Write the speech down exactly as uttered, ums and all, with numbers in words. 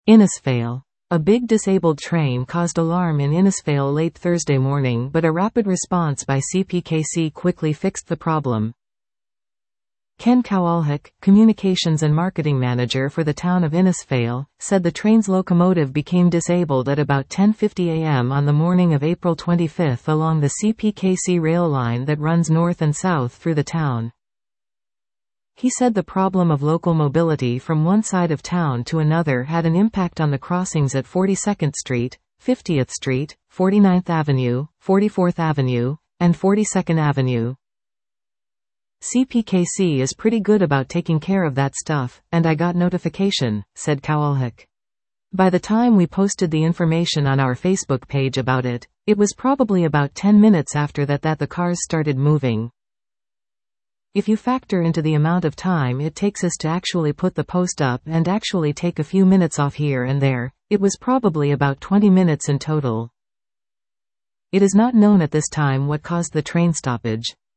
Innisfail. A big disabled train caused alarm in Innisfail late Thursday morning, but a rapid response by C P K C quickly fixed the problem. Ken Kowalczyk, Communications and Marketing Manager for the town of Innisfail, said the train's locomotive became disabled at about ten fifty a m on the morning of April twenty-fifth along the C P K C rail line that runs north and south through the town. He said the problem of local mobility from one side of town to another had an impact on the crossings at forty-second Street, fiftieth Street, forty-ninth Avenue, forty-fourth Avenue, and forty-second Avenue. C P K C is pretty good about taking care of that stuff, and I got notification, said Kowalczyk. By the time we posted the information on our Facebook page about it, it was probably about ten minutes after that that the cars started moving. If you factor into the amount of time it takes us to actually put the post up and actually take a few minutes off here and there, it was probably about twenty minutes in total. It is not known at this time what caused the train stoppage.